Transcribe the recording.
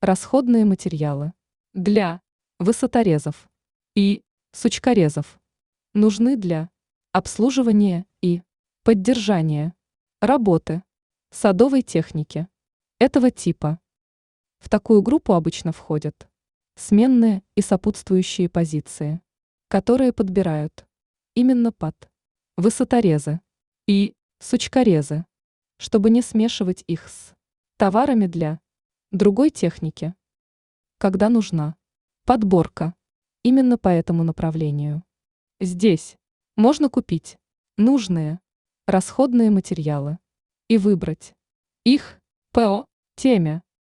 Расходные материалы для высоторезов и сучкорезов нужны для обслуживания и поддержания работы садовой техники этого типа. В такую группу обычно входят сменные и сопутствующие позиции, которые подбирают именно под высоторезы и сучкорезы, чтобы не смешивать их с товарами для другой техники, когда нужна подборка именно по этому направлению. Здесь можно купить нужные расходные материалы и выбрать их по теме.